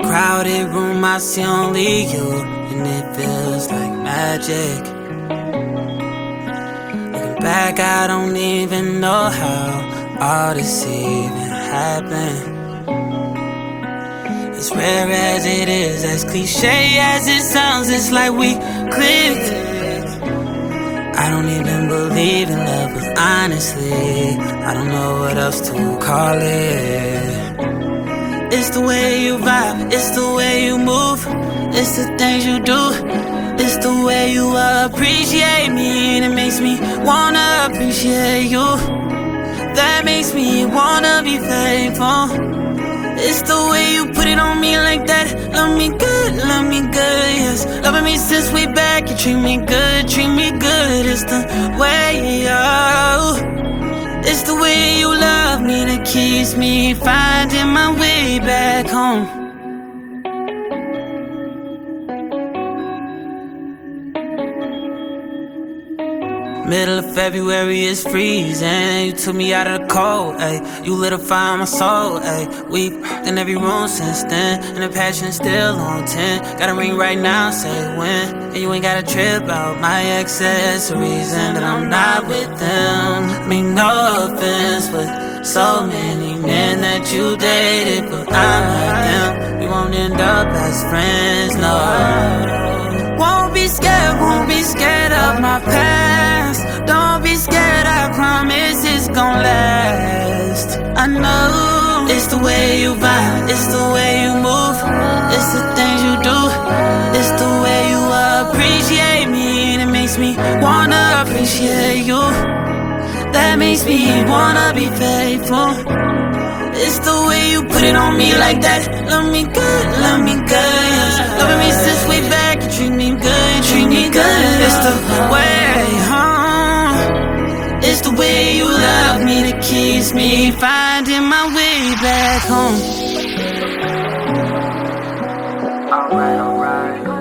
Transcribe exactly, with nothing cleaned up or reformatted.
crowded room, I see only you, and it feels like magic. Looking back, I don't even know how all this even happened. As rare as it is, as cliche as it sounds, it's like we clicked. I don't even believe in love, but honestly, I don't know what else to call it. It's the way you vibe, it's the way you move, it's the things you do, it's the way you appreciate me, and it makes me wanna appreciate you. That makes me wanna be faithful. It's the way you put it on me like that. Love me good, love me good, yes. Loving me since way back. You treat me good, treat me good. It's the way you. It's the way you love me that keeps me finding my way back home. Middle of February is freezing. You took me out of the cold, ayy. You lit a fire on my soul, ayy. We've in every room since then, and the passion is still on ten. Got a ring right now, say when. And you ain't gotta trip out my accessories, and that I'm not with them. I mean, no offense, but so many men that you dated, but I'm like them. We won't end up as friends, no. Won't be scared, won't be scared of my past. Don't be scared, I promise it's gon' last. I know it's the way you vibe, it's the way you move, it's the things you do, it's the way you appreciate me, and it makes me wanna appreciate you. That makes me wanna be faithful. It's the way you put it on me like that. Love me good, love me good, yes. Loving me since way back. You treat me good, treat me good. It's the way, huh? It's the way you love me that keeps me finding my way back home. Alright, alright.